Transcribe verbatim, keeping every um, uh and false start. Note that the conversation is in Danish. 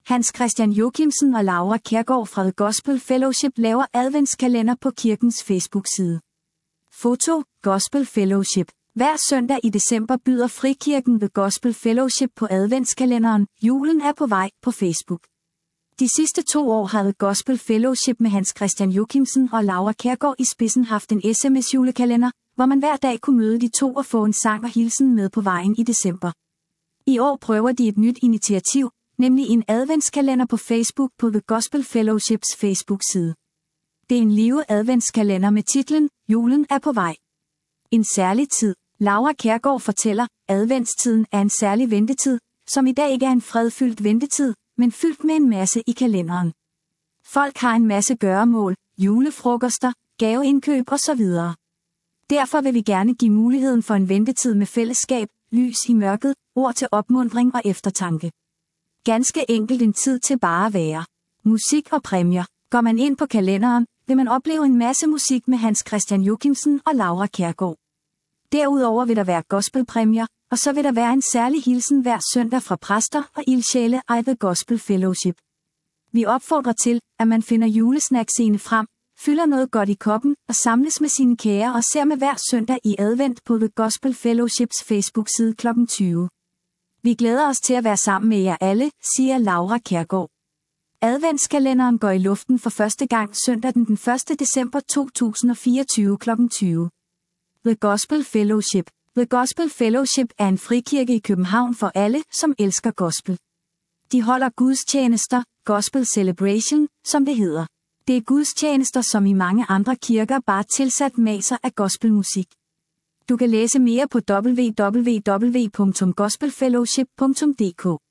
Hans Christian Jochimsen og Laura Kjærgaard fra The Gospel Fellowship laver adventskalender på kirkens Facebook-side. Foto: Gospel Fellowship. Hver søndag i december byder Frikirken The Gospel Fellowship på adventskalenderen Julen er på vej på Facebook. De sidste to år har The Gospel Fellowship med Hans Christian Jochimsen og Laura Kjærgaard i spidsen haft en sms-julekalender, hvor man hver dag kunne møde de to og få en sang og hilsen med på vejen i december. I år prøver de et nyt initiativ, nemlig en adventskalender på Facebook på The Gospel Fellowships Facebook-side. Det er en live adventskalender med titlen Julen er på vej. En særlig tid. Laura Kjærgaard fortæller, adventstiden er en særlig ventetid, som i dag ikke er en fredfyldt ventetid, men fyldt med en masse i kalenderen. Folk har en masse gøremål, julefrokoster, gaveindkøb osv. Derfor vil vi gerne give muligheden for en ventetid med fællesskab, lys i mørket, ord til opmuntring og eftertanke. Ganske enkelt en tid til bare at være. Musik og præmier. Går man ind på kalenderen, vil man opleve en masse musik med Hans Christian Jochimsen og Laura Kjærgaard. Derudover vil der være gospelpræmier, og så vil der være en særlig hilsen hver søndag fra præster og ildsjæle af The Gospel Fellowship. Vi opfordrer til, at man finder julesnacksene frem, fylder noget godt i koppen og samles med sine kære og ser med hver søndag i advent på The Gospel Fellowships Facebook-side klokken tyve. Vi glæder os til at være sammen med jer alle, siger Laura Kjærgaard. Adventskalenderen går i luften for første gang søndag den første december to tusind og fireogtyve klokken tyve. The Gospel Fellowship. The Gospel Fellowship er en frikirke i København for alle, som elsker gospel. De holder gudstjenester, Gospel Celebration, som det hedder. Det er gudstjenester som i mange andre kirker, bare tilsat masser af gospelmusik. Du kan læse mere på w w w punktum gospel fellowship punktum d k.